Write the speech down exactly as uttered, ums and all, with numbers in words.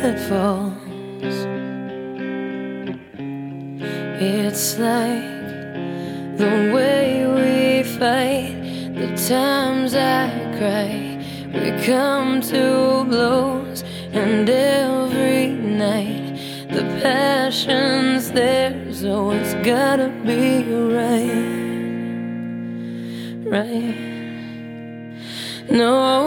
falls. It's like the way we fight, the times I cry. We come to blows, and every night the passion's there, so it's gotta be right, right. No,